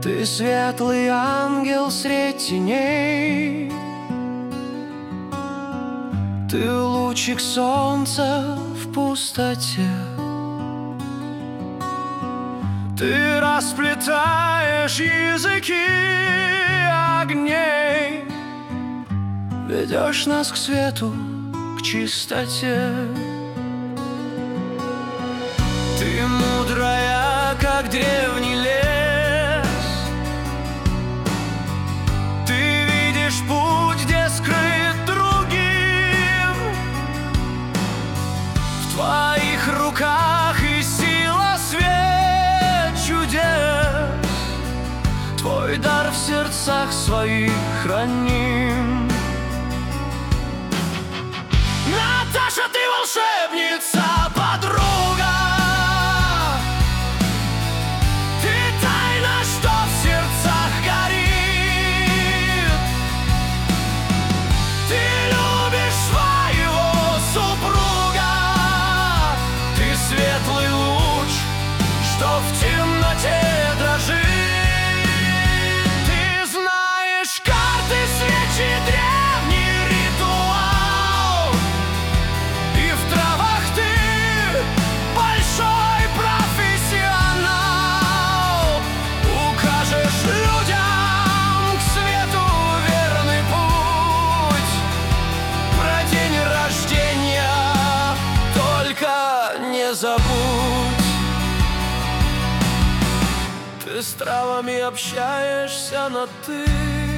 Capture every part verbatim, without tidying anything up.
Ты светлый ангел средь теней, ты лучик солнца в пустоте. Ты расплетаешь языки огней, ведешь нас к свету, к чистоте. Ты мудрая, как древний лес, ты видишь путь, где скрыт другим. В твоих руках и сила, свет чудес, твой дар в сердцах своих храним. Наташа, ты волшебница, подруга, ты тайна, что в сердцах горит. Ты любишь своего супруга, ты светлый луч, что в темноте дрожит. Ты знаешь карты, свечи, древний ритуал, и в травах ты большой профессионал. Укажешь людям к свету верный путь. Про день рождения только не забудь. Ты с травами общаешься на «ты»,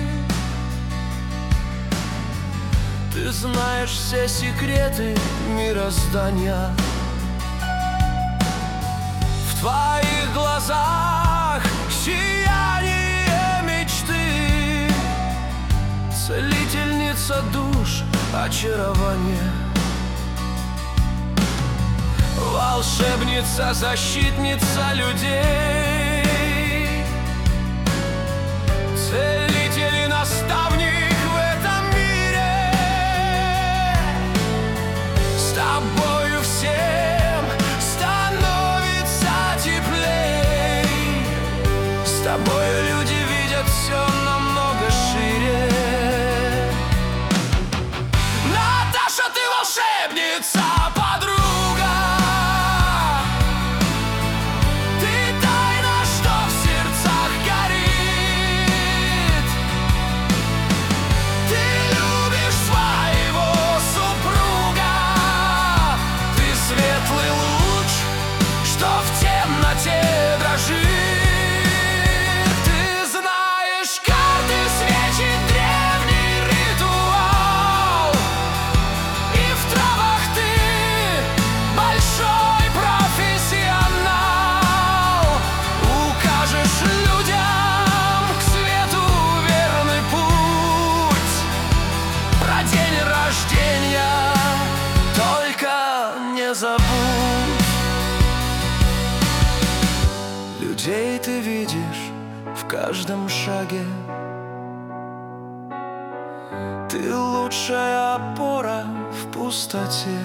ты знаешь все секреты мироздания. В твоих глазах сияние мечты, целительница душ, очарование. Волшебница, защитница людей, целитель и наставник в этом мире. С тобою всем становится теплей, с тобою люди видят все намного шире. Наташа, ты волшебница, подруга, забудь. Людей ты видишь в каждом шаге, ты лучшая опора в пустоте.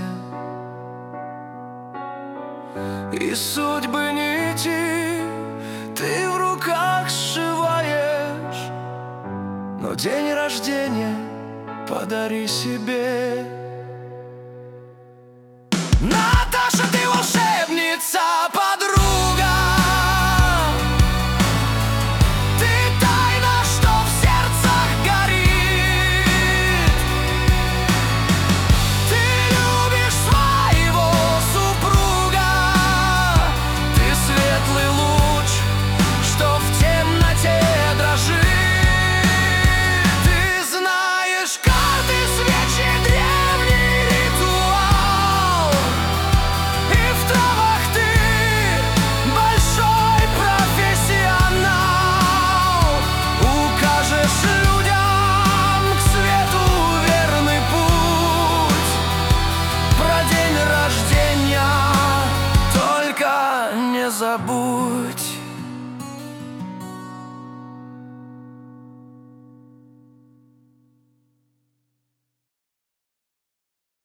И судьбы нити ты в руках сшиваешь, но день рождения подари себе. No!